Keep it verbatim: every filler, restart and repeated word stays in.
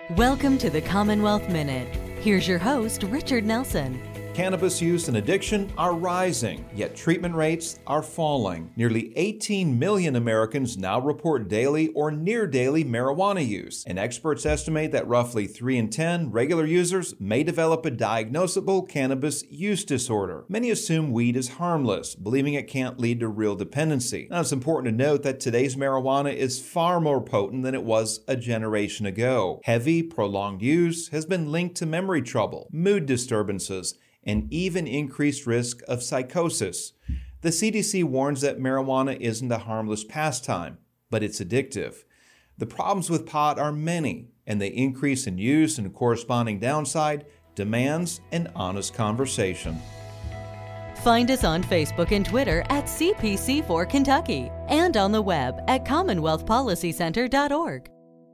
Welcome to the Commonwealth Minute. Here's your host, Richard Nelson. Cannabis use and addiction are rising, yet treatment rates are falling. Nearly eighteen million Americans now report daily or near daily marijuana use, and experts estimate that roughly three in ten regular users may develop a diagnosable cannabis use disorder. Many assume weed is harmless, believing it can't lead to real dependency. Now, it's important to note that today's marijuana is far more potent than it was a generation ago. Heavy, prolonged use has been linked to memory trouble, mood disturbances, and even increased risk of psychosis. The C D C warns that marijuana isn't a harmless pastime, but it's addictive. The problems with pot are many, and the increase in use and corresponding downside demands an honest conversation. Find us on Facebook and Twitter at C P C four Kentucky and on the web at commonwealth policy center dot org.